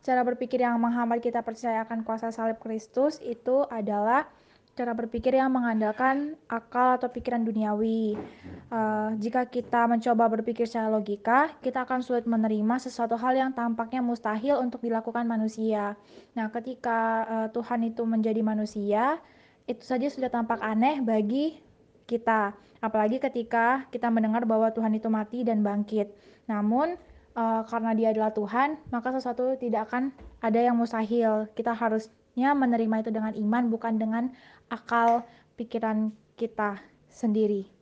cara berpikir yang menghambat kita percaya akan kuasa salib Kristus itu adalah cara berpikir yang mengandalkan akal atau pikiran duniawi. Jika kita mencoba berpikir secara logika, kita akan sulit menerima sesuatu hal yang tampaknya mustahil untuk dilakukan manusia. Nah, ketika Tuhan itu menjadi manusia, itu saja sudah tampak aneh bagi kita. Apalagi ketika kita mendengar bahwa Tuhan itu mati dan bangkit. Namun, karena Dia adalah Tuhan, maka sesuatu tidak akan ada yang mustahil. Kita harusnya menerima itu dengan iman, bukan dengan akal pikiran kita sendiri.